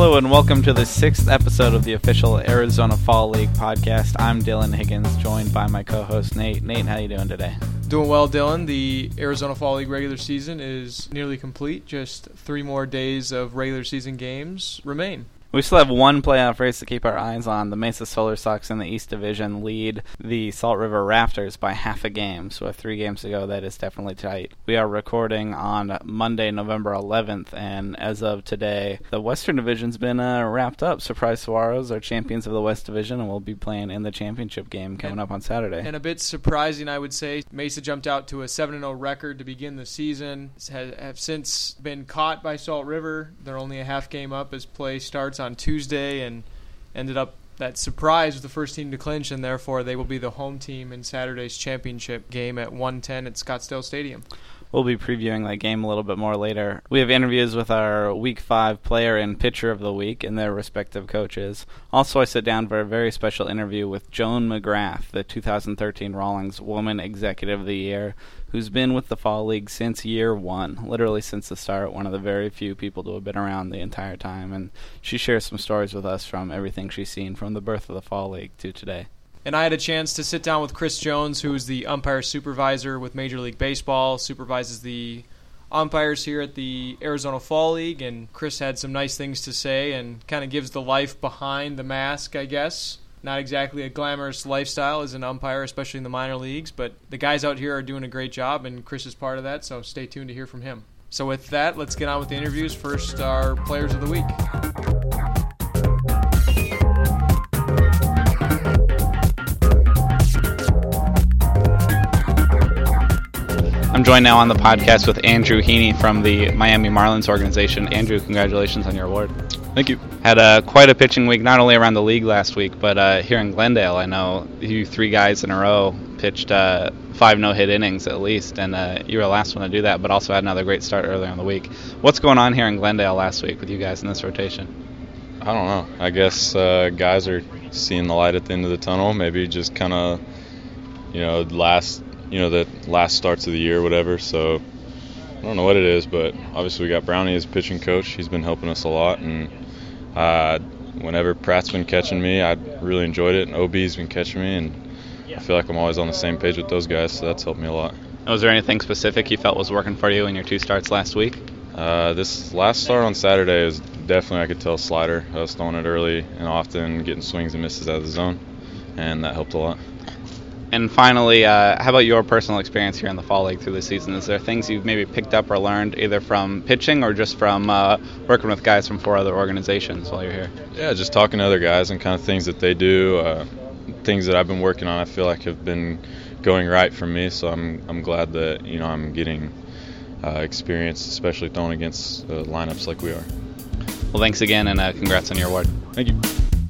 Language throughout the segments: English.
Hello and welcome to the sixth episode of the official Arizona Fall League podcast. I'm Dylan Higgins, joined by my co-host Nate. Nate, how you doing today? Doing well, Dylan. The Arizona Fall League regular season is nearly complete. Just 3 more days of regular season games remain. We still have one playoff race to keep our eyes on. The Mesa Solar Sox in the East Division lead the Salt River Raptors by half a game. So with 3 games to go, that is definitely tight. We are recording on Monday, November 11th, and as of today, the Western Division's been wrapped up. Surprise Saguaros are champions of the West Division and will be playing in the championship game coming up on Saturday. And a bit surprising, I would say, Mesa jumped out to a 7-0 record to begin the season. Have since been caught by Salt River. They're only a half game up as play starts on Tuesday, and ended up that surprise with the first team to clinch, and therefore they will be the home team in Saturday's championship game at 1:10 at Scottsdale Stadium. We'll be previewing that game a little bit more later. We have interviews with our Week 5 player and pitcher of the week and their respective coaches. Also, I sit down for a very special interview with Joan McGrath, the 2013 Rawlings Woman Executive of the Year, who's been with the Fall League since year 1, literally since the start, one of the very few people to have been around the entire time. And she shares some stories with us from everything she's seen from the birth of the Fall League to today. And I had a chance to sit down with Chris Jones, who's the umpire supervisor with Major League Baseball, supervises the umpires here at the Arizona Fall League, and Chris had some nice things to say and kind of gives the life behind the mask, I guess. Not exactly a glamorous lifestyle as an umpire, especially in the minor leagues, but the guys out here are doing a great job, and Chris is part of that, so stay tuned to hear from him. So with that, let's get on with the interviews. First, our players of the week. I'm joined now on the podcast with Andrew Heaney from the Miami Marlins organization. Andrew, congratulations on your award. Thank you. Had quite a pitching week, not only around the league last week, but here in Glendale. I know you 3 guys in a row pitched 5 no-hit innings at least, and you were the last one to do that, but also had another great start earlier in the week. What's going on here in Glendale last week with you guys in this rotation? I don't know. I guess guys are seeing the light at the end of the tunnel. Maybe just kind of, the last starts of the year, whatever. So I don't know what it is, but obviously we got Brownie as pitching coach. He's been helping us a lot, and whenever Pratt's been catching me, I really enjoyed it, and OB's been catching me, and I feel like I'm always on the same page with those guys, so that's helped me a lot. Was there anything specific you felt was working for you in your 2 starts last week? This last start on Saturday is definitely, I could tell, slider. I was throwing it early and often, getting swings and misses out of the zone, and that helped a lot. And finally, how about your personal experience here in the Fall League through the season? Is there things you've maybe picked up or learned either from pitching or just from working with guys from 4 other organizations while you're here? Yeah, just talking to other guys and kind of things that they do, things that I've been working on I feel like have been going right for me, so I'm glad that I'm getting experience, especially throwing against lineups like we are. Well, thanks again, and congrats on your award. Thank you.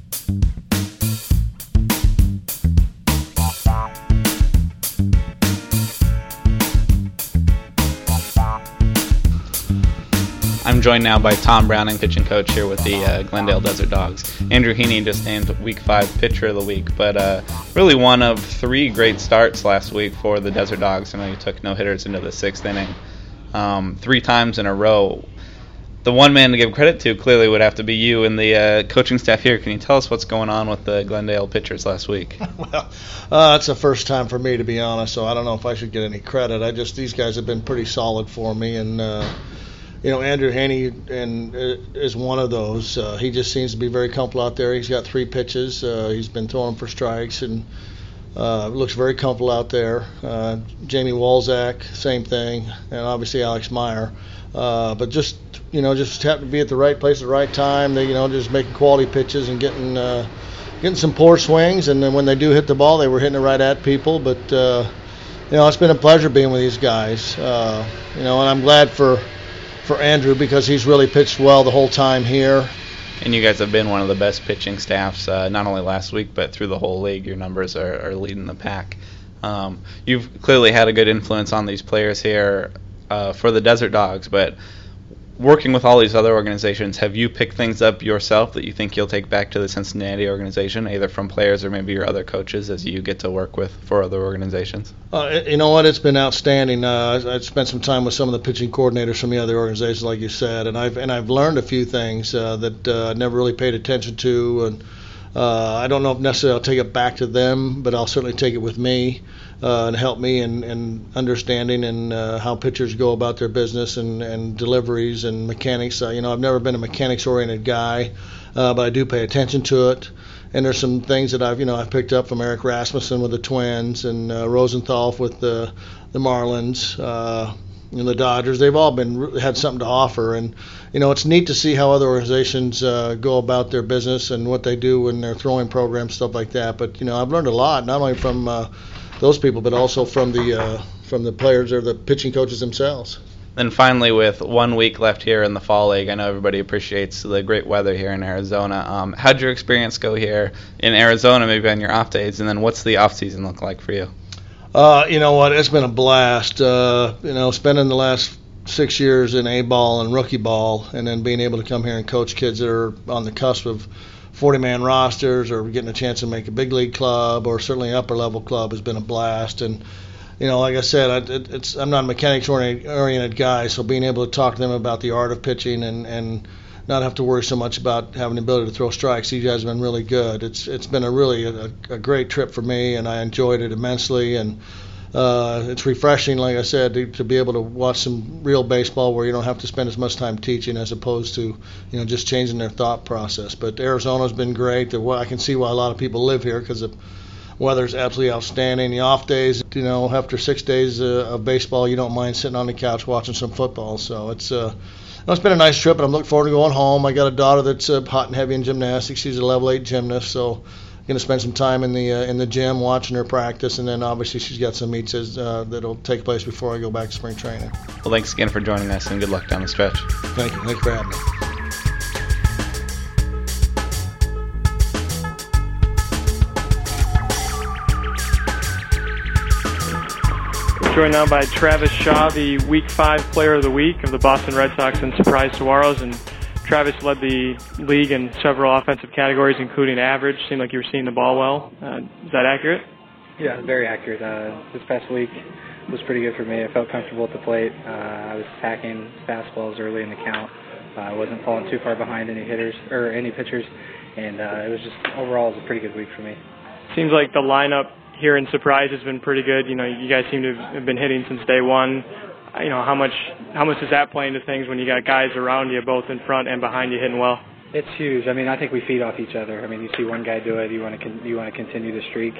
I'm joined now by Tom Browning, pitching coach here with the Glendale Desert Dogs. Andrew Heaney just named Week 5 Pitcher of the Week, but really one of 3 great starts last week for the Desert Dogs. I know you took no-hitters into the 6th inning 3 times in a row. The one man to give credit to clearly would have to be you and the coaching staff here. Can you tell us what's going on with the Glendale pitchers last week? Well, it's the first time for me, to be honest, so I don't know if I should get any credit. These guys have been pretty solid for me, and Andrew Haney is one of those. He just seems to be very comfortable out there. He's got 3 pitches. He's been throwing for strikes and looks very comfortable out there. Jamie Walzak, same thing, and obviously Alex Meyer. But just have to be at the right place at the right time. They, just making quality pitches and getting some poor swings. And then when they do hit the ball, they were hitting it right at people. But it's been a pleasure being with these guys. And I'm glad for Andrew because he's really pitched well the whole time here. And you guys have been one of the best pitching staffs, not only last week, but through the whole league. Your numbers are leading the pack. You've clearly had a good influence on these players here for the Desert Dogs, but working with all these other organizations, have you picked things up yourself that you think you'll take back to the Cincinnati organization, either from players or maybe your other coaches as you get to work with for other organizations? You know what? It's been outstanding. I spent some time with some of the pitching coordinators from the other organizations, like you said, and I've learned a few things that I never really paid attention to, and I don't know if necessarily I'll take it back to them, but I'll certainly take it with me and help me in understanding and how pitchers go about their business and deliveries and mechanics. I've never been a mechanics-oriented guy, but I do pay attention to it. And there's some things that I've picked up from Eric Rasmussen with the Twins and Rosenthal with the Marlins. And the Dodgers, they've all had something to offer, and it's neat to see how other organizations go about their business and what they do in their throwing programs, stuff like that. But I've learned a lot, not only from those people, but also from the players or the pitching coaches themselves. Then finally, with 1 week left here in the Fall League, I know everybody appreciates the great weather here in Arizona. How'd your experience go here in Arizona, maybe on your off days, and then what's the off season look like for you? You know what? It's been a blast. Spending the last 6 years in A-ball and rookie ball, and then being able to come here and coach kids that are on the cusp of 40-man rosters or getting a chance to make a big league club or certainly an upper-level club has been a blast. And, like I said, I'm not a mechanics-oriented guy, so being able to talk to them about the art of pitching and not have to worry so much about having the ability to throw strikes. These guys have been really good. It's been a great trip for me, and I enjoyed it immensely. And it's refreshing, like I said, to be able to watch some real baseball where you don't have to spend as much time teaching as opposed to just changing their thought process. But Arizona's been great. I can see why a lot of people live here because the weather's absolutely outstanding. The off days, after 6 days of baseball, you don't mind sitting on the couch watching some football. So it's been a nice trip, and I'm looking forward to going home. I got a daughter that's hot and heavy in gymnastics. She's a level 8 gymnast, so I'm going to spend some time in the gym watching her practice, and then obviously she's got some meets that'll take place before I go back to spring training. Well, thanks again for joining us, and good luck down the stretch. Thank you. Thanks for having me. Joined now by Travis Shaw, the Week 5 Player of the Week of the Boston Red Sox and Surprise Saguaros. And Travis led the league in several offensive categories, including average. Seemed like you were seeing the ball well. Is that accurate? Yeah, very accurate. This past week was pretty good for me. I felt comfortable at the plate. I was attacking fastballs early in the count. I wasn't falling too far behind any hitters or any pitchers, and it was just overall it was a pretty good week for me. Seems like the lineup here in Surprise has been pretty good. You guys seem to have been hitting since day one. How much does that play into things when you got guys around you, both in front and behind you, hitting well? It's huge. I think we feed off each other. You see one guy do it, you want to continue the streak.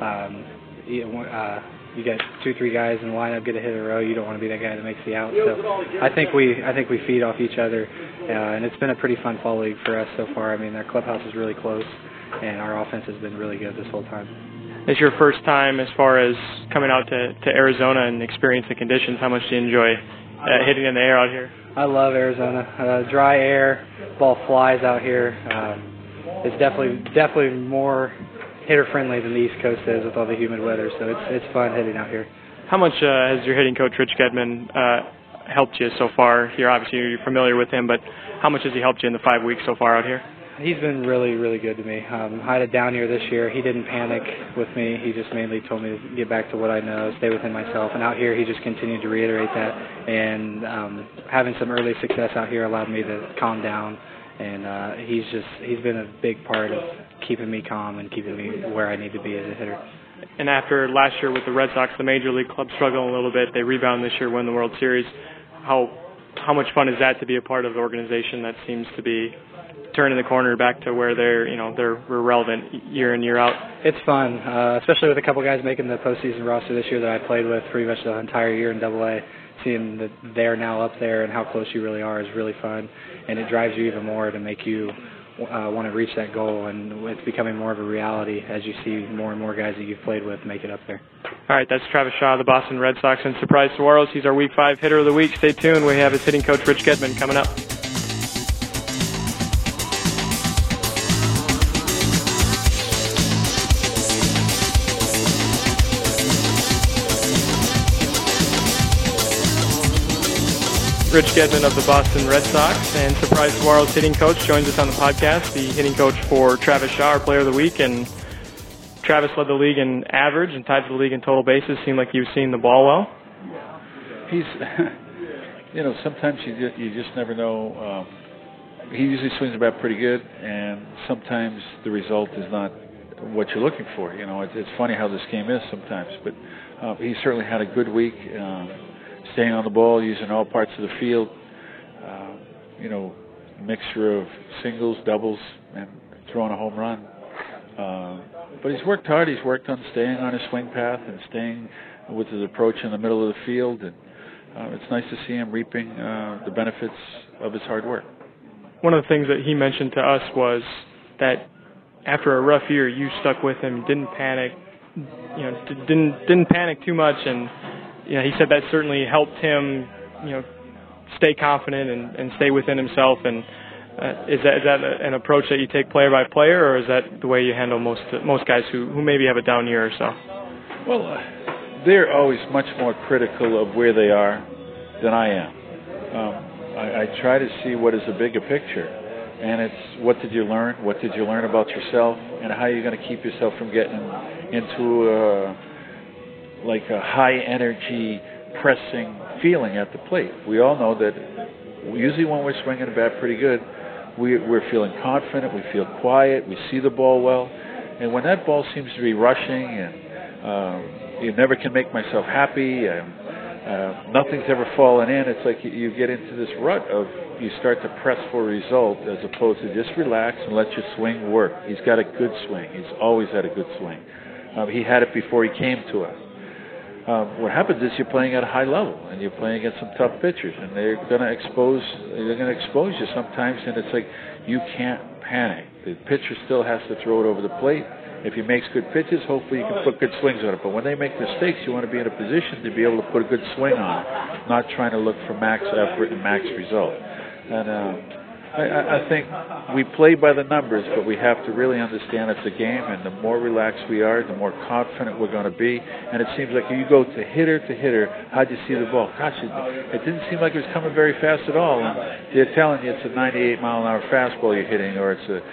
You get 2-3 guys in the lineup get a hit in a row. You don't want to be that guy that makes the out. So I think we feed off each other, and it's been a pretty fun fall league for us so far. Our clubhouse is really close, and our offense has been really good this whole time. It's your first time as far as coming out to Arizona and experience the conditions. How much do you enjoy hitting in the air out here? I love Arizona. Dry air, ball flies out here. It's definitely more hitter-friendly than the East Coast is with all the humid weather, so it's fun hitting out here. How much has your hitting coach, Rich Gedman, helped you so far here? Obviously, you're familiar with him, but how much has he helped you in the 5 weeks so far out here? He's been really, really good to me. I had it down here this year. He didn't panic with me. He just mainly told me to get back to what I know, stay within myself. And out here, he just continued to reiterate that. And having some early success out here allowed me to calm down. And he's been a big part of keeping me calm and keeping me where I need to be as a hitter. And after last year with the Red Sox, the Major League club struggling a little bit. They rebound this year, win the World Series. How much fun is that to be a part of an organization that seems to be turning the corner back to where they're relevant year in, year out? It's fun, especially with a couple guys making the postseason roster this year that I played with pretty much the entire year in AA. Seeing that they're now up there and how close you really are is really fun, and it drives you even more to make you want to reach that goal, and it's becoming more of a reality as you see more and more guys that you've played with make it up there. All right, that's Travis Shaw, the Boston Red Sox and Surprise Saguaros. He's our Week 5 Hitter of the Week. Stay tuned. We have his hitting coach, Rich Gedman, coming up. Rich Gedman of the Boston Red Sox, and Surprise Saguaro's hitting coach joins us on the podcast, the hitting coach for Travis Shaw, our player of the week. And Travis led the league in average and tied for the league in total bases. Seemed like he was seeing the ball well. He's, sometimes you just never know. He usually swings the bat pretty good, and sometimes the result is not what you're looking for. It's funny how this game is sometimes, but he certainly had a good week, staying on the ball, using all parts of the field, mixture of singles, doubles, and throwing a home run. But he's worked hard. He's worked on staying on his swing path and staying with his approach in the middle of the field, and it's nice to see him reaping the benefits of his hard work. One of the things that he mentioned to us was that after a rough year, you stuck with him, didn't panic, didn't panic too much, and he said that certainly helped him, stay confident and stay within himself. And is that an approach that you take player by player, or is that the way you handle most guys who maybe have a down year or so? Well, they're always much more critical of where they are than I am. I try to see what is the bigger picture, and it's what did you learn? What did you learn about yourself, and how are you going to keep yourself from getting into a high energy, pressing feeling at the plate. We all know that usually when we're swinging the bat pretty good, we're feeling confident, we feel quiet, we see the ball well, and when that ball seems to be rushing and you never can make myself happy, nothing's ever fallen in, it's like you get into this rut of you start to press for a result as opposed to just relax and let your swing work. He's got a good swing. He's always had a good swing. He had it before he came to us. What happens is you're playing at a high level and you're playing against some tough pitchers, and they're going to expose you sometimes, and it's like you can't panic. The pitcher still has to throw it over the plate. If he makes good pitches, hopefully you can put good swings on it. But when they make mistakes, you want to be in a position to be able to put a good swing on it, not trying to look for max effort and max result. And I think we play by the numbers, but we have to really understand it's a game, and the more relaxed we are, the more confident we're going to be. And it seems like you go to hitter, how'd you see the ball? Gosh, it didn't seem like it was coming very fast at all. And they're telling you it's a 98-mile-an-hour fastball you're hitting, or it's a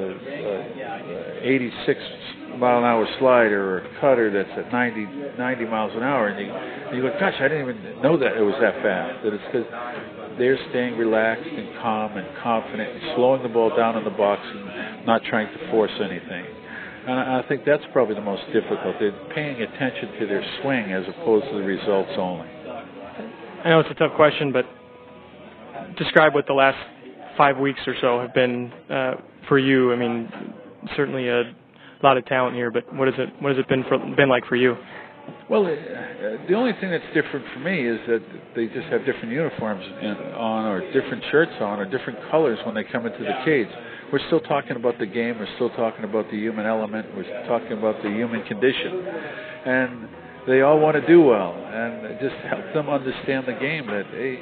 86-mile-an-hour slider, or a cutter that's at 90 miles an hour. And you go, gosh, I didn't even know that it was that fast. That it's because they're staying relaxed and calm and confident and slowing the ball down in the box and not trying to force anything. And I think that's probably the most difficult. They're paying attention to their swing as opposed to the results only. I know it's a tough question, but describe what the last 5 weeks or so have been for you. I mean, certainly a lot of talent here, but what has it been like for you? Well, the only thing that's different for me is that they just have different uniforms on, or different shirts on, or different colors when they come into the cage. We're still talking about the game. We're still talking about the human element. We're talking about the human condition. And they all want to do well. And just help them understand the game, that hey,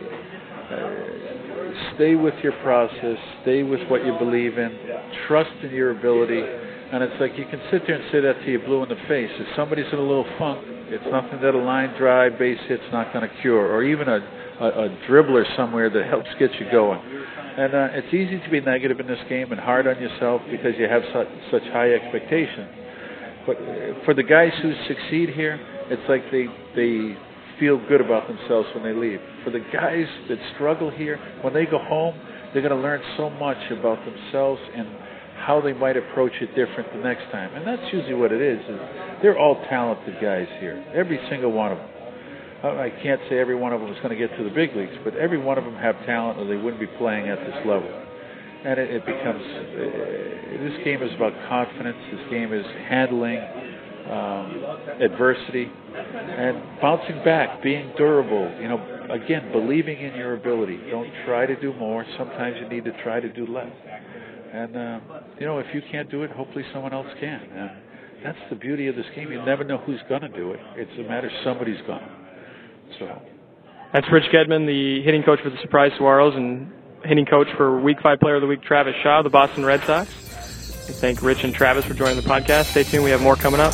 stay with your process, stay with what you believe in, trust in your ability. And it's like you can sit there and say that to you blue in the face. If somebody's in a little funk, it's nothing that a line drive, base hit's not going to cure, or even a dribbler somewhere that helps get you going. And it's easy to be negative in this game and hard on yourself because you have such high expectations. But for the guys who succeed here, it's like they feel good about themselves when they leave. For the guys that struggle here, when they go home, they're going to learn so much about themselves and how they might approach it different the next time. And that's usually what it is they're all talented guys here, every single one of them. I can't say every one of them is going to get to the big leagues, but every one of them have talent or they wouldn't be playing at this level. And it becomes, this game is about confidence, this game is handling adversity and bouncing back, being durable, again, believing in your ability. Don't try to do more. Sometimes you need to try to do less. And, if you can't do it, hopefully someone else can. And that's the beauty of this game. You never know who's going to do it. It's a matter of somebody's going to. So. That's Rich Gedman, the hitting coach for the Surprise Saguaros and hitting coach for Week 5 Player of the Week, Travis Shaw, the Boston Red Sox. We thank Rich and Travis for joining the podcast. Stay tuned. We have more coming up.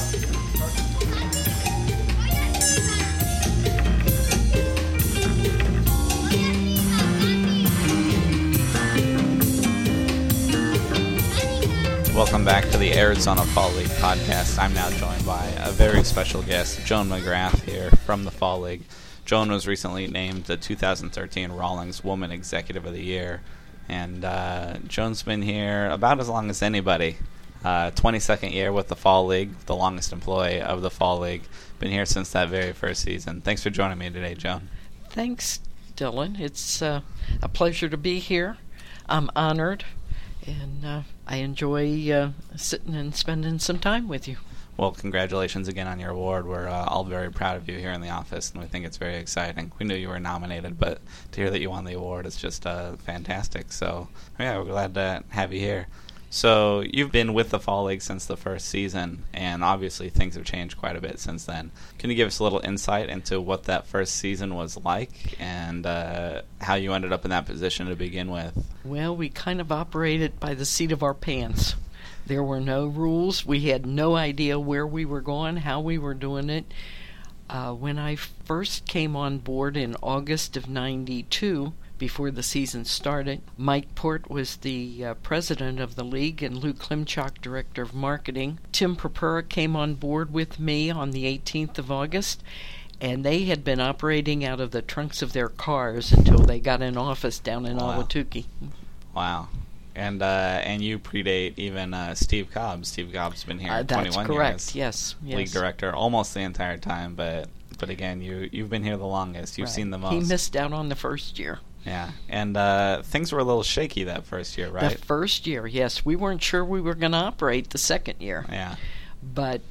welcome back to the Arizona Fall League podcast. I'm now joined by a very special guest, Joan McGrath here from the Fall League. Joan was recently named the 2013 Rawlings Woman Executive of the Year, and Joan's been here about as long as anybody. 22nd year with the Fall League, the longest employee of the Fall League. Been here since that very first season. Thanks for joining me today, Joan. Thanks, Dylan. It's a pleasure to be here. I'm honored, and I enjoy sitting and spending some time with you. Well, congratulations again on your award. We're all very proud of you here in the office, and we think it's very exciting. We knew you were nominated, but to hear that you won the award is just fantastic. So, yeah, we're glad to have you here. So, you've been with the Fall League since the first season, and obviously things have changed quite a bit since then. Can you give us a little insight into what that first season was like and how you ended up in that position to begin with? Well, we kind of operated by the seat of our pants. There were no rules. We had no idea where we were going, how we were doing it. When I first came on board in August of '92, before the season started, Mike Port was the president of the league and Lou Klimchak, director of marketing. Tim Purpura came on board with me on the 18th of August, and they had been operating out of the trunks of their cars until they got an office down in Ahwatukee. Wow. And you predate even Steve Cobb. Steve Cobb's been here 21 years. That's correct, yes. League director almost the entire time, but again, you've been here the longest. You've seen the most. He missed out on the first year. Yeah, and things were a little shaky that first year, right? The first year, yes. We weren't sure we were going to operate the second year. Yeah. But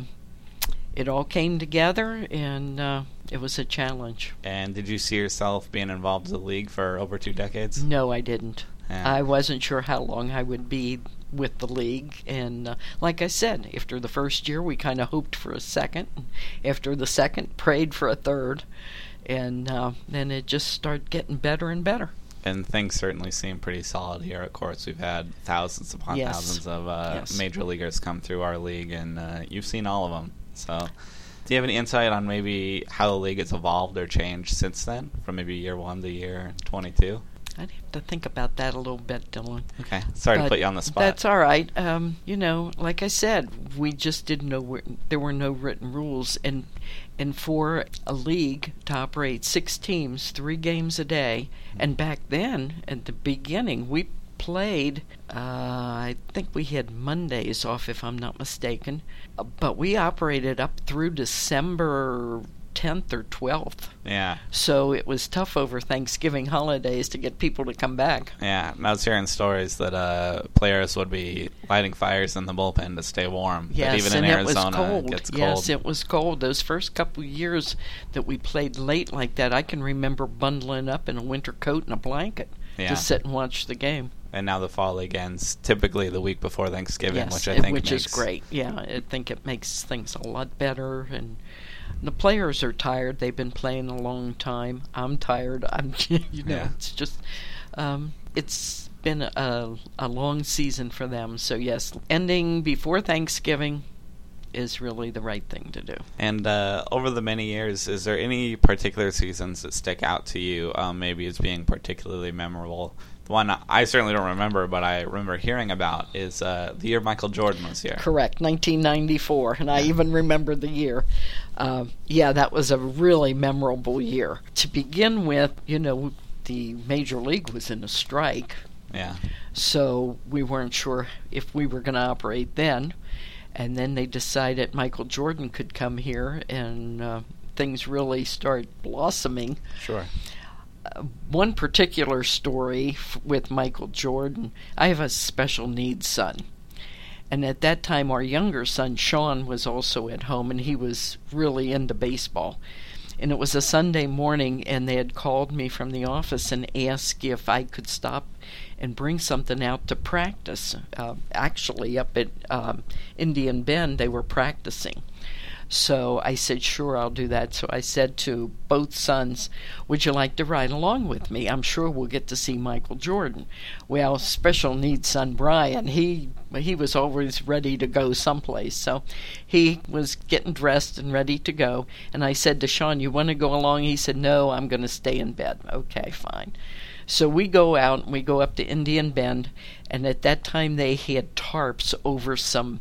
it all came together, and it was a challenge. And did you see yourself being involved in the league for over 2 decades? No, I didn't. Yeah. I wasn't sure how long I would be with the league, and like I said, after the first year, we kind of hoped for a second. After the second, prayed for a third. And then it just started getting better and better. And things certainly seem pretty solid here. Of course, we've had thousands upon thousands of major leaguers come through our league, and you've seen all of them. So, do you have any insight on maybe how the league has evolved or changed since then, from maybe year 1 to year 22? I'd have to think about that a little bit, Dylan. Okay. Sorry to put you on the spot. That's all right. Like I said, we just didn't know there were no written rules. And for a league to operate 6 teams, 3 games a day, and back then, at the beginning, we played, I think we had Mondays off, if I'm not mistaken. But we operated up through December 10th or 12th. Yeah. So it was tough over Thanksgiving holidays to get people to come back. Yeah, I was hearing stories that players would be lighting fires in the bullpen to stay warm. Yes, but even and in Arizona, it was cold. It gets cold. Yes, it was cold. Those first couple of years that we played late like that, I can remember bundling up in a winter coat and a blanket to sit and watch the game. And now the Fall League ends typically the week before Thanksgiving, yes, which I think is great. Yeah, I think it makes things a lot better, and the players are tired. They've been playing a long time. I'm tired. It's just it's been a long season for them. So yes, ending before Thanksgiving is really the right thing to do. And over the many years, is there any particular seasons that stick out to you, maybe as being particularly memorable? The one I certainly don't remember, but I remember hearing about is the year Michael Jordan was here. Correct, 1994, and I even remember the year. That was a really memorable year. To begin with, the Major League was in a strike. Yeah. So we weren't sure if we were going to operate then. And then they decided Michael Jordan could come here, and things really started blossoming. Sure. One particular story with Michael Jordan, I have a special needs son. And at that time, our younger son, Sean, was also at home, and he was really into baseball. And it was a Sunday morning, and they had called me from the office and asked if I could stop and bring something out to practice. Actually, up at Indian Bend, they were practicing. So I said, sure, I'll do that. So I said to both sons, would you like to ride along with me? I'm sure we'll get to see Michael Jordan. Well, special needs son Brian, he was always ready to go someplace. So he was getting dressed and ready to go. And I said to Sean, you want to go along? He said, no, I'm going to stay in bed. Okay, fine. So we go out and we go up to Indian Bend, and at that time they had tarps over some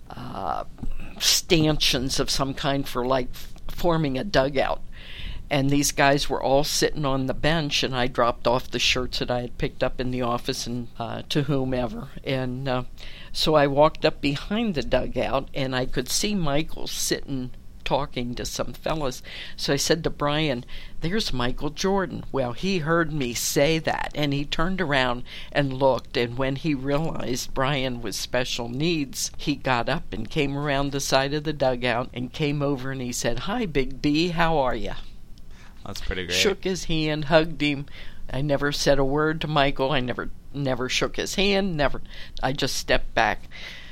stanchions of some kind for like forming a dugout. And these guys were all sitting on the bench, and I dropped off the shirts that I had picked up in the office and to whomever. And so I walked up behind the dugout, and I could see Michael sitting talking to some fellas. So I said to Brian, "There's Michael Jordan." Well, he heard me say that, and he turned around and looked, and when he realized Brian was special needs, he got up and came around the side of the dugout and came over, and he said, "Hi, Big B, how are you?" That's pretty great. Shook his hand, hugged him. I never said a word to Michael. I never shook his hand. Never. I just stepped back.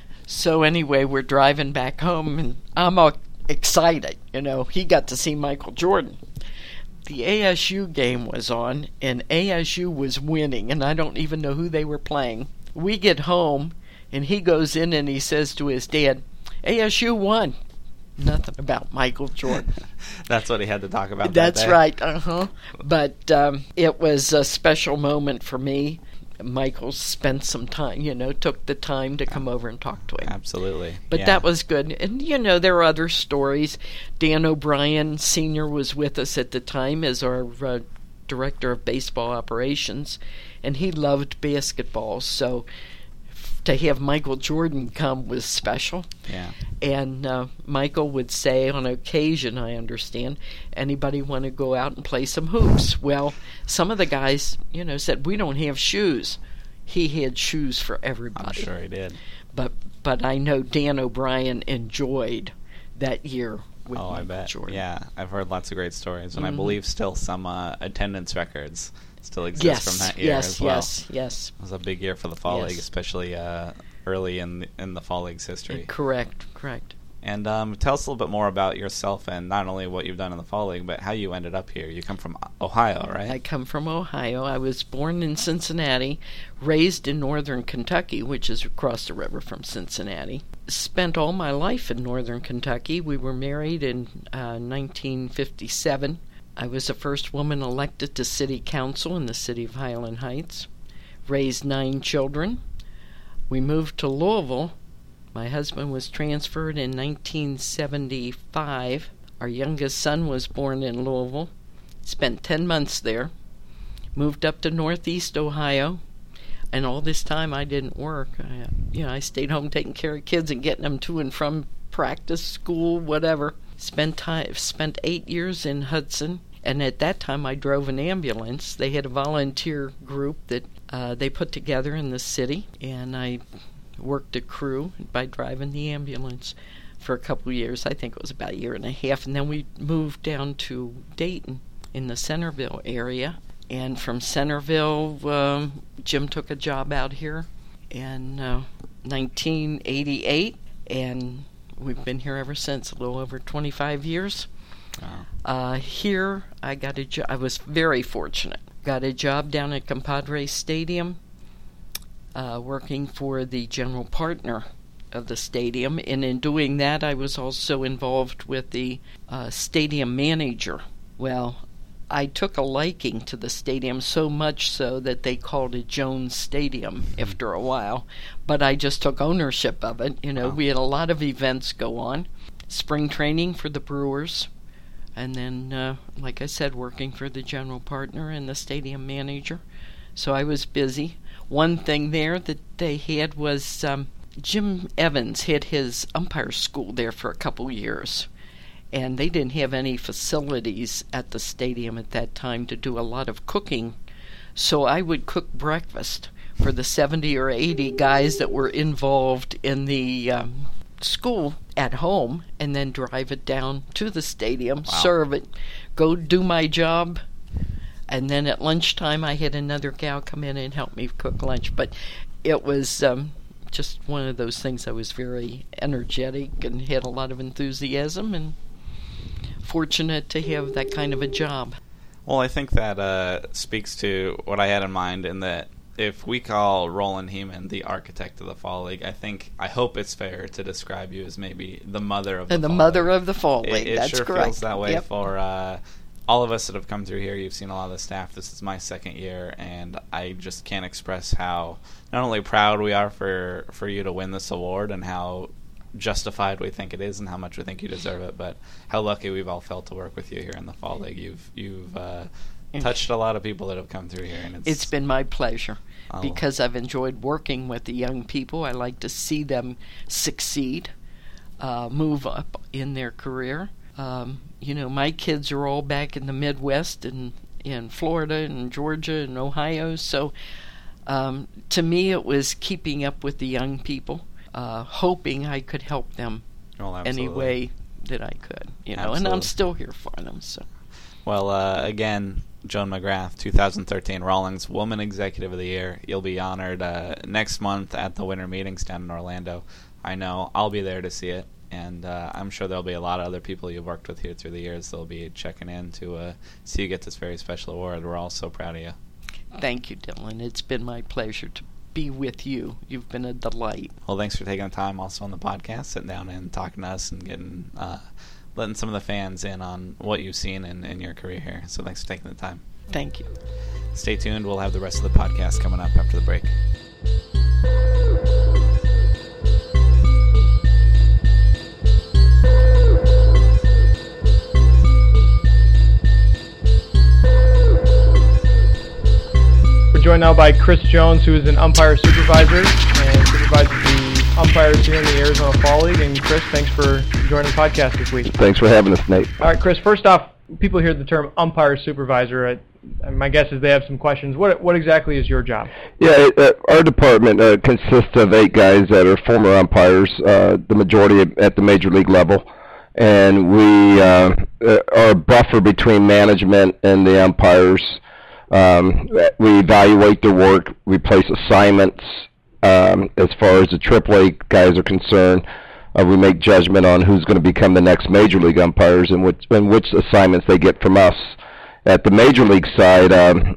So anyway, we're driving back home, and I'm all excited. He got to see Michael Jordan. The ASU game was on, and ASU was winning, and I don't even know who they were playing. We get home, and he goes in and he says to his dad, "ASU won." Nothing about Michael Jordan. That's what he had to talk about. That's that day. right. But it was a special moment for me. Michael spent some time, took the time to come over and talk to him. Absolutely. But that was good. And, there are other stories. Dan O'Brien Sr. was with us at the time as our director of baseball operations, and he loved basketball. So to have Michael Jordan come was special. Yeah. And Michael would say on occasion, I understand, "Anybody want to go out and play some hoops?" Well, some of the guys, said, "We don't have shoes." He had shoes for everybody. I'm sure he did. But I know Dan O'Brien enjoyed that year with Michael I bet. Jordan. Yeah, I've heard lots of great stories, and I believe still some attendance records still exist from that year as well. Yes. It was a big year for the Fall League, especially early in the Fall League's history. Correct. And tell us a little bit more about yourself and not only what you've done in the Fall League, but how you ended up here. You come from Ohio, right? I come from Ohio. I was born in Cincinnati, raised in northern Kentucky, which is across the river from Cincinnati. Spent all my life in northern Kentucky. We were married in 1957. I was the first woman elected to city council in the city of Highland Heights. Raised 9 children. We moved to Louisville. My husband was transferred in 1975. Our youngest son was born in Louisville. Spent 10 months there. Moved up to Northeast Ohio. And all this time I didn't work. I stayed home taking care of kids and getting them to and from practice, school, whatever. Spent 8 years in Hudson. And at that time I drove an ambulance. They had a volunteer group that they put together in the city. And I worked a crew by driving the ambulance for a couple of years. I think it was about a year and a half. And then we moved down to Dayton in the Centerville area. And from Centerville, Jim took a job out here in 1988. And we've been here ever since, a little over 25 years. Wow. Here, I got a job. I was very fortunate. Got a job down at Compadre Stadium, working for the general partner of the stadium. And in doing that, I was also involved with the stadium manager. Well, I took a liking to the stadium so much so that they called it Jones Stadium after a while. But I just took ownership of it. We had a lot of events go on. Spring training for the Brewers. And then, like I said, working for the general partner and the stadium manager. So I was busy. One thing there that they had was Jim Evans had his umpire school there for a couple years. And they didn't have any facilities at the stadium at that time to do a lot of cooking. So I would cook breakfast for the 70 or 80 guys that were involved in the school at home, and then drive it down to the stadium, serve it, go do my job, and then at lunchtime I had another gal come in and help me cook lunch. But it was just one of those things. I was very energetic and had a lot of enthusiasm, and fortunate to have that kind of a job. Well, I think that speaks to what I had in mind, in that if we call Roland Heeman the architect of the Fall League, I hope it's fair to describe you as maybe the mother of the Fall League. And the mother of the Fall League, It that's sure correct. feels that way for all of us that have come through here, you've seen a lot of the staff. This is my second year, and I just can't express how not only proud we are for you to win this award and how justified we think it is and how much we think you deserve it, but how lucky we've all felt to work with you here in the Fall League. You've touched a lot of people that have come through here, and it's been my pleasure because I've enjoyed working with the young people. I like to see them succeed, move up in their career. My kids are all back in the Midwest and in Florida and Georgia and Ohio, so to me it was keeping up with the young people, hoping I could help them any way that I could, and I'm still here for them. So, well, again, Joan McGrath, 2013 Rawlings Woman Executive of the Year. You'll be honored next month at the winter meetings down in Orlando. I know I'll be there to see it, and I'm sure there'll be a lot of other people you've worked with here through the years that'll be checking in to see you get this very special award. We're all so proud of you. Thank you, Dylan. It's been my pleasure to be with you. You've been a delight. Well, thanks for taking the time also on the podcast, sitting down and talking to us and getting letting some of the fans in on what you've seen in your career here. So thanks for taking the time. Thank you. Stay tuned. We'll have the rest of the podcast coming up after the break. We're joined now by Chris Jones, who is an umpire supervisor and supervises the umpires here in the Arizona Fall League. And Chris, thanks for joining the podcast this week. Thanks for having us, Nate. All right, Chris, first off, people hear the term umpire supervisor. My guess is they have some questions. What exactly is your job? Yeah, our department consists of 8 guys that are former umpires, the majority at the major league level. And we are a buffer between management and the umpires. We evaluate their work. We place assignments as far as the AAA guys are concerned. We make judgment on who's going to become the next major league umpires and which assignments they get from us. At the major league side,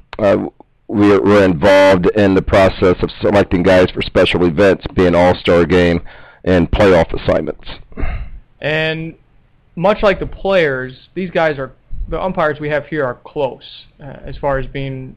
we're involved in the process of selecting guys for special events, being All-Star Game and playoff assignments. And much like the players, these guys are the umpires we have here are close as far as being,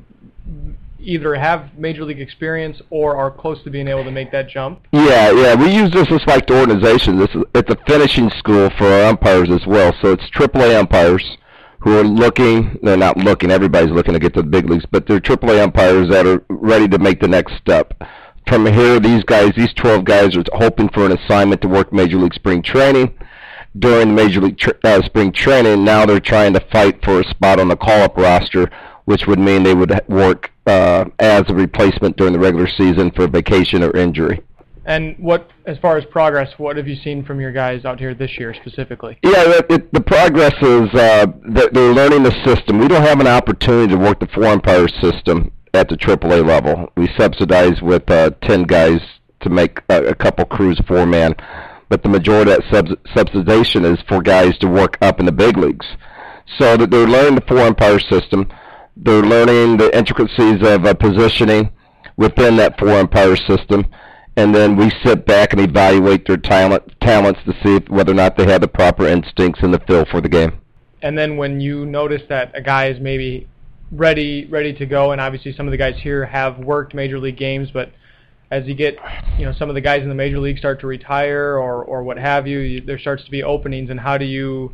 either have major league experience or are close to being able to make that jump. Yeah. We use this as like the organization. It's a finishing school for our umpires as well. So it's AAA umpires who are looking. They're not looking. Everybody's looking to get to the big leagues, but they're AAA umpires that are ready to make the next step. From here, these 12 guys are hoping for an assignment to work Major League Spring Training. During Major League Spring Training, now they're trying to fight for a spot on the call-up roster, which would mean they would work as a replacement during the regular season for vacation or injury. And as far as progress, what have you seen from your guys out here this year specifically? Yeah, the progress is that they're learning the system. We don't have an opportunity to work the 4-umpire system at the AAA level. We subsidize with 10 guys to make a couple crews 4-man. But the majority of that subsidization is for guys to work up in the big leagues. So that they're learning the 4-umpire system. They're learning the intricacies of positioning within that 4-umpire system. And then we sit back and evaluate their talents to see whether or not they have the proper instincts in the feel for the game. And then when you notice that a guy is maybe ready to go, and obviously some of the guys here have worked major league games, but as you get, some of the guys in the major league start to retire or what have you, there starts to be openings. And how does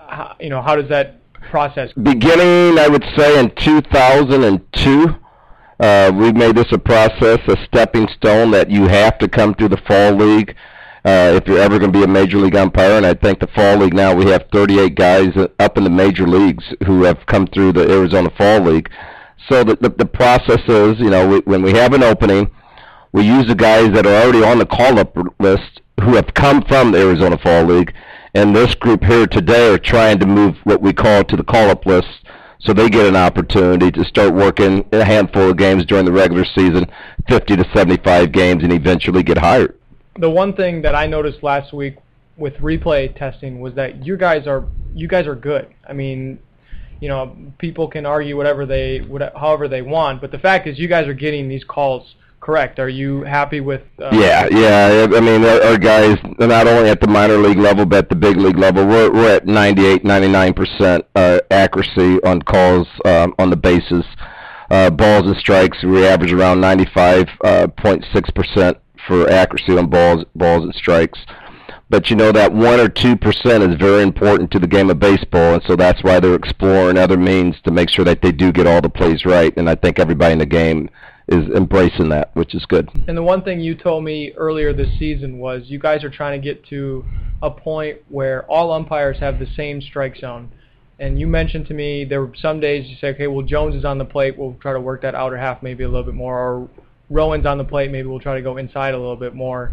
that process? Beginning, I would say, in 2002, we made this a process, a stepping stone that you have to come through the Fall League if you're ever going to be a major league umpire. And I think the Fall League now, we have 38 guys up in the major leagues who have come through the Arizona Fall League. So the process is, when we have an opening, we use the guys that are already on the call-up list who have come from the Arizona Fall League, and this group here today are trying to move what we call to the call-up list so they get an opportunity to start working a handful of games during the regular season, 50 to 75 games, and eventually get hired. The one thing that I noticed last week with replay testing was that you guys are good. I mean, people can argue however they want, but the fact is you guys are getting these calls correct. Are you happy with? Yeah. I mean, our guys, not only at the minor league level, but at the big league level, we're at 98, 99% accuracy on calls on the bases. Balls and strikes, we average around 95.6% for accuracy on balls and strikes. But you know that 1 or 2% is very important to the game of baseball, and so that's why they're exploring other means to make sure that they do get all the plays right. And I think everybody in the game is embracing that, which is good. And the one thing you told me earlier this season was you guys are trying to get to a point where all umpires have the same strike zone. And you mentioned to me there were some days you say, okay, well, Jones is on the plate, we'll try to work that outer half maybe a little bit more, or Rowan's on the plate, maybe we'll try to go inside a little bit more.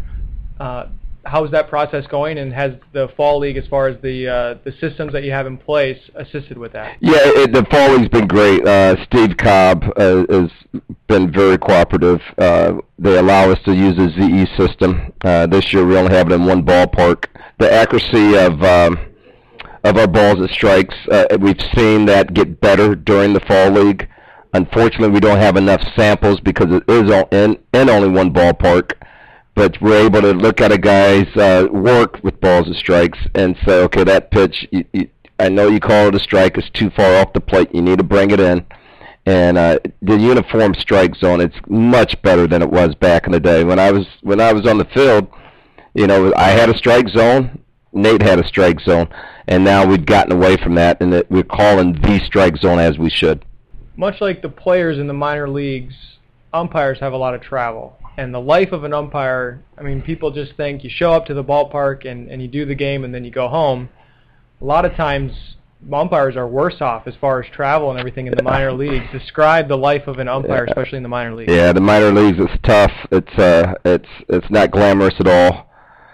How's that process going, and has the Fall League, as far as the systems that you have in place, assisted with that? Yeah, the Fall League's been great. Steve Cobb has been very cooperative. They allow us to use the ZE system. This year we only have it in one ballpark. The accuracy of our balls and strikes, we've seen that get better during the Fall League. Unfortunately, we don't have enough samples because it is in only one ballpark. But we're able to look at a guy's work with balls and strikes and say, okay, that pitch, I know you call it a strike, it's too far off the plate, you need to bring it in. And the uniform strike zone, it's much better than it was back in the day. When I was on the field, you know, I had a strike zone, Nate had a strike zone, and now we've gotten away from that, and we're calling the strike zone as we should. Much like the players in the minor leagues, umpires have a lot of travel. And the life of an umpire, I mean, people just think you show up to the ballpark and you do the game and then you go home. A lot of times, umpires are worse off as far as travel and everything in the minor leagues. Describe the life of an umpire, especially in the minor leagues. Yeah, the minor leagues, it's tough. It's not glamorous at all.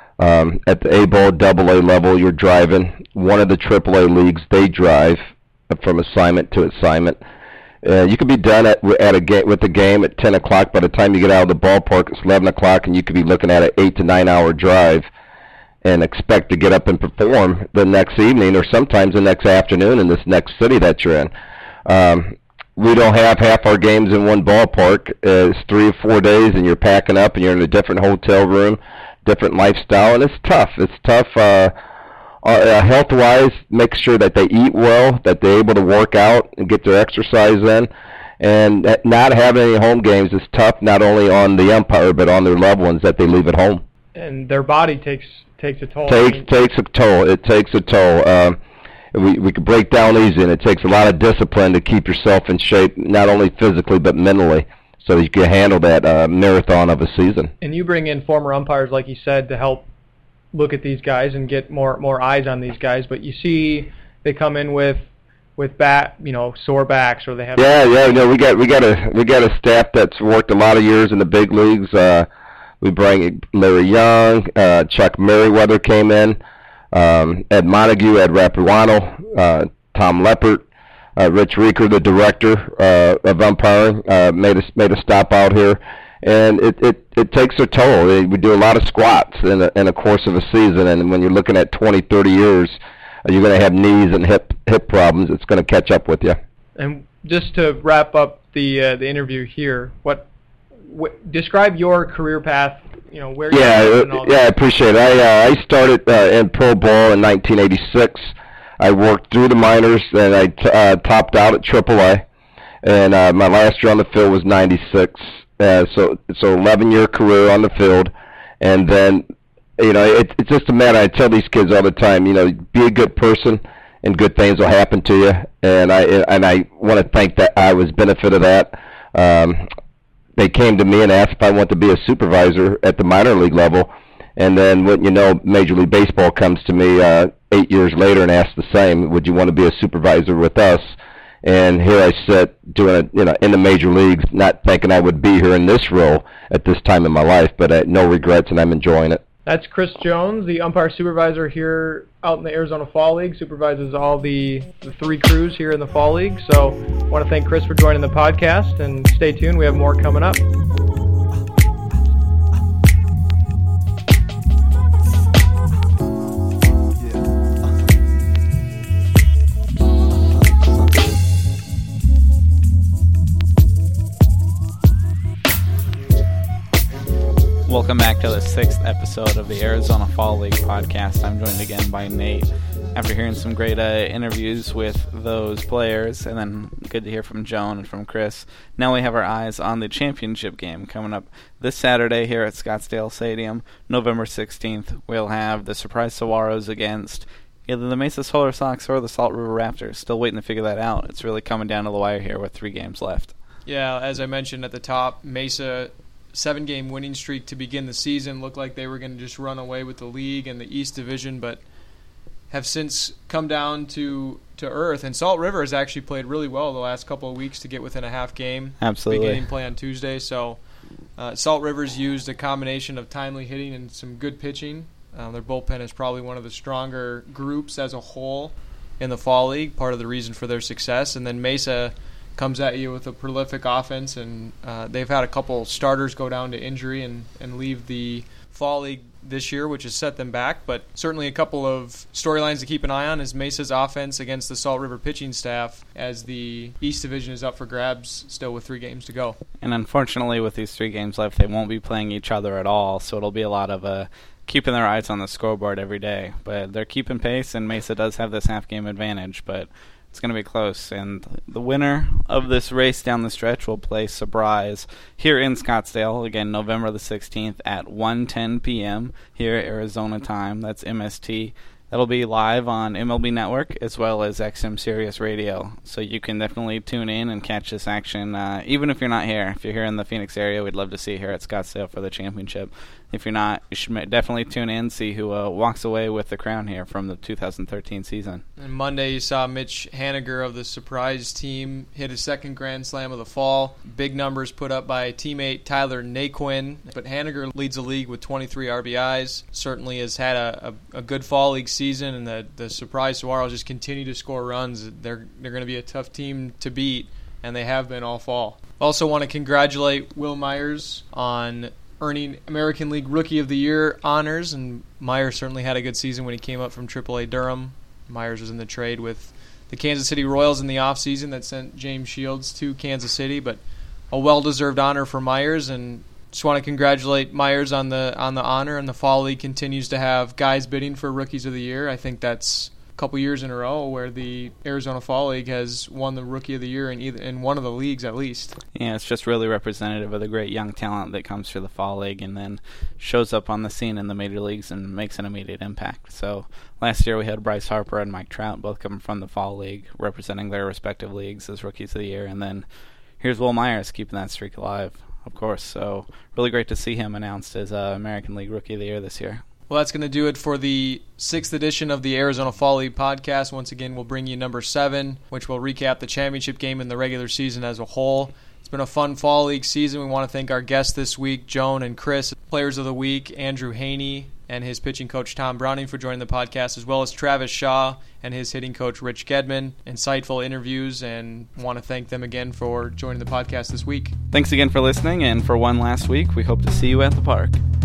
At the A-ball, AA level, you're driving. One of the AAA leagues, they drive from assignment to assignment. You could be done with the game at 10 o'clock. By the time you get out of the ballpark, it's 11 o'clock, and you could be looking at an 8 to 9 hour drive and expect to get up and perform the next evening or sometimes the next afternoon in this next city that you're in. We don't have half our games in one ballpark. It's 3 or 4 days, and you're packing up, and you're in a different hotel room, different lifestyle, and it's tough. It's tough. Health-wise, make sure that they eat well, that they're able to work out and get their exercise in. And not having any home games is tough, not only on the umpire, but on their loved ones that they leave at home. And their body takes a toll. Takes a toll. It takes a toll. We could break down easy, and it takes a lot of discipline to keep yourself in shape, not only physically but mentally, so that you can handle that marathon of a season. And you bring in former umpires, like you said, to help look at these guys and get more eyes on these guys, but you see they come in with sore backs, or they have we got a staff that's worked a lot of years in the big leagues. We bring Larry Young, Chuck Merriweather came in, Ed Montague, Ed Rapuano, Tom Leppert, Rich Reeker, the director of umpiring, made a stop out here. And it takes a toll. We do a lot of squats in the course of a season, and when you're looking at 20, 30 years, you're going to have knees and hip problems. It's going to catch up with you. And just to wrap up the interview here, describe your career path. You know, where I appreciate it. I started in pro ball in 1986. I worked through the minors, and I topped out at AAA. And my last year on the field was 96. So 11-year career on the field, and then, you know, it's just a matter. I tell these kids all the time, you know, be a good person, and good things will happen to you. And I want to thank that I was benefit of that. They came to me and asked if I want to be a supervisor at the minor league level, and then when you know, Major League Baseball comes to me 8 years later and asks the same. Would you want to be a supervisor with us? And here I sit doing it, in the major leagues, not thinking I would be here in this role at this time in my life, but no regrets, and I'm enjoying it. That's Chris Jones, the umpire supervisor here out in the Arizona Fall League, supervises all the 3 crews here in the Fall League. So I want to thank Chris for joining the podcast, and stay tuned. We have more coming up. Welcome back to the 6th episode of the Arizona Fall League podcast. I'm joined again by Nate. After hearing some great interviews with those players, and then good to hear from Joan and from Chris, now we have our eyes on the championship game coming up this Saturday here at Scottsdale Stadium, November 16th. We'll have the Surprise Saguaros against either the Mesa Solar Sox or the Salt River Raptors. Still waiting to figure that out. It's really coming down to the wire here with 3 games left. Yeah, as I mentioned at the top, Mesa 7-game winning streak to begin the season. Looked like they were going to just run away with the league and the East Division, but have since come down to earth. And Salt River has actually played really well the last couple of weeks to get within a half game. Absolutely. Beginning play on Tuesday. So Salt River's used a combination of timely hitting and some good pitching. Their bullpen is probably one of the stronger groups as a whole in the Fall League, part of the reason for their success. And then Mesa comes at you with a prolific offense, and they've had a couple starters go down to injury and leave the Fall League this year, which has set them back. But certainly a couple of storylines to keep an eye on is Mesa's offense against the Salt River pitching staff, as the East Division is up for grabs still with 3 games to go. And unfortunately, with these 3 games left, they won't be playing each other at all, so it'll be a lot of keeping their eyes on the scoreboard every day. But they're keeping pace, and Mesa does have this half-game advantage, but it's going to be close. And the winner of this race down the stretch will play Surprise here in Scottsdale, again, November the 16th at 1:10 p.m. here at Arizona time. That's MST. That'll be live on MLB Network as well as XM Sirius Radio. So you can definitely tune in and catch this action, even if you're not here. If you're here in the Phoenix area, we'd love to see you here at Scottsdale for the championship. If you're not, you should definitely tune in, see who walks away with the crown here from the 2013 season. And Monday, you saw Mitch Haniger of the Surprise team hit his 2nd Grand Slam of the fall. Big numbers put up by teammate Tyler Naquin. But Haniger leads the league with 23 RBIs. Certainly has had a good Fall League season, and the Surprise Saguaros just continue to score runs. They're going to be a tough team to beat, and they have been all fall. Also want to congratulate Will Myers on earning American League Rookie of the Year honors, and Myers certainly had a good season when he came up from AAA Durham. Myers was in the trade with the Kansas City Royals in the offseason that sent James Shields to Kansas City, but a well-deserved honor for Myers, and just want to congratulate Myers on the honor. And the Fall League continues to have guys bidding for Rookies of the Year. I think that's a couple years in a row where the Arizona Fall League has won the Rookie of the Year in one of the leagues at least. Yeah, it's just really representative of the great young talent that comes through the Fall League and then shows up on the scene in the major leagues and makes an immediate impact. So last year we had Bryce Harper and Mike Trout both coming from the Fall League, representing their respective leagues as Rookies of the Year. And then here's Will Myers keeping that streak alive, of course. So really great to see him announced as American League Rookie of the Year this year. Well, that's going to do it for the 6th edition of the Arizona Fall League podcast. Once again, we'll bring you number 7, which will recap the championship game and the regular season as a whole. It's been a fun Fall League season. We want to thank our guests this week, Joan and Chris, Players of the Week, Andrew Haney, and his pitching coach, Tom Browning, for joining the podcast, as well as Travis Shaw and his hitting coach, Rich Gedman. Insightful interviews, and want to thank them again for joining the podcast this week. Thanks again for listening, and for one last week, we hope to see you at the park.